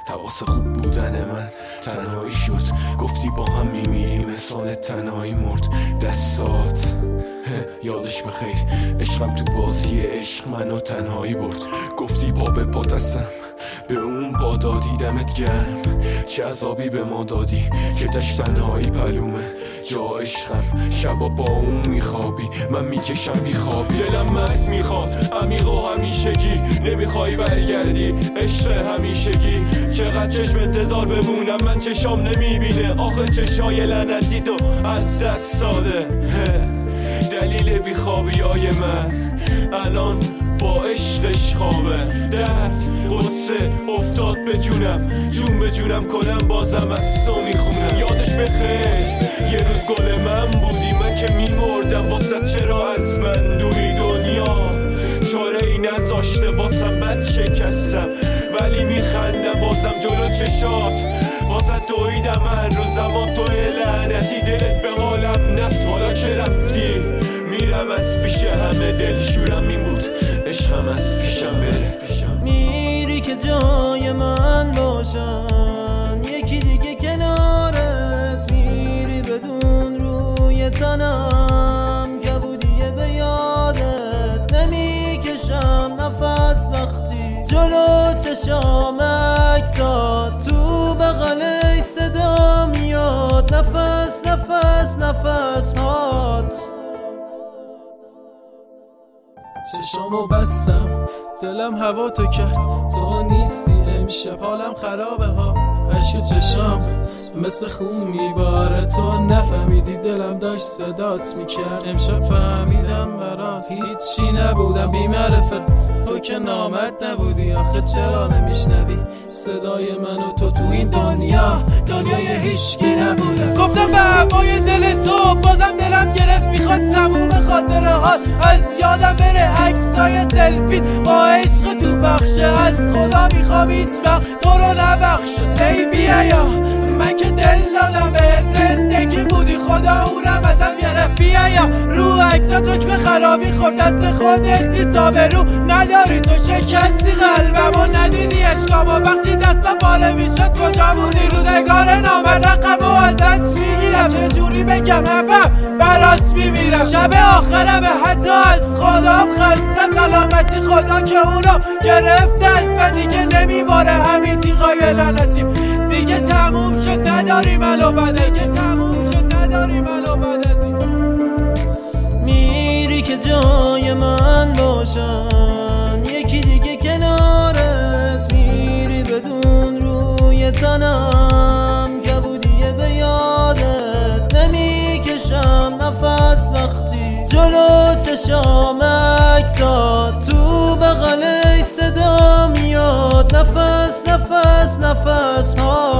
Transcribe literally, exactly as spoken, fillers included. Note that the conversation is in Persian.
تواس خوب بودن من تنهایی شد. گفتی با هم میمیریم انسان تنهایی مرد. دستات یادش بخیر، عشقم تو بازی عشق منو تنهایی برد. گفتی پا به پا دستم به اون با دادی، دمت گرم چه عذابی به ما دادی که دشت تنهایی پلومه جا عشقم. شبا با اون میخوابی من میکشم بیخوابی. دلم مرگ میخواد عمیق و همیشگی، نمیخوای برگردی عشق همیشگی. چقدر چشم انتظار بمونم من چشام نمیبینه، آخه چشای لعنتی تو از دست ساده. دلیل بیخوابی های من الان با عشقش خوابه. درد قصه افتاد به جونم، جون به جونم کنم بازم از تو میخونم. یادش بخیر یه روز گل من بودی، من که میمردم واسه چرا از من دوری. دنیا چاره ای نذاشته واسم بد شکستم، ولی میخندم بازم جلو چشات. واسه دویدم هر روز اما تو لعنتی دلت به حالم نست. حالا که رفتی میرم از پیش همه، دلشورم این بود عشقم از پیشم بره. میری که جای من باشم یکی دیگه کنارت، میری بدون روی تنم کبودیه به یادت. نمیکشم نفس وقتی جلو چشام اکسات، تو بغل صدا میاد نفس نفس نفس هات. چشامو بستم دلم هوا تو کرد، تو نیستی امشب حالم خرابه ها. اشک چشام مثل خون میباره، تو نفهمیدی دلم داشت صدات میکرد. امشب فهمیدم برات هیچی نبودم بی معرفت، تو که نامرد نبودی. آخه چرا نمیشنوی صدای منو تو تو این دنیا دنیای هیچکی نبودم. گفتم به هوای دل تو بازم دلم گرفت، میخواد تموم خاطره هات از یادم بره. عکسای سلفی با عشق تو بخشه، از خدا میخوام هیچ وقت تو رو نبخشه. ای بیا من که دل دادم به زندگی بودی، خدا اونم ازم گرفت. بیا رو عکسات حکم خرابی خورد، دست خودت نیست آبرو نداری. تو شکستی قلبم و ندیدی عشقامو، وقتی دستم پاره میشد کجا بودی؟ روزگار نامرد رقم و ازت میگیرم، چجوری بگم نفهم برات میمیرم. شب آخرم حتی از خودم خسته سلامتی، خدا که اونو گرفته از من دیگه نمیباره همین تیغای لعنتیم. دیگه تموم شد نداری منو بعد از این، تموم شد نداری منو بعد از این. میری که جای من باشم یکی دیگه کنارت، میری بدون روی تنم کبودیه به یادت. نمیکشم نفس وقتی جلو چشام اکسات، تو بغل صدا میاد نفس نفس نفس ها.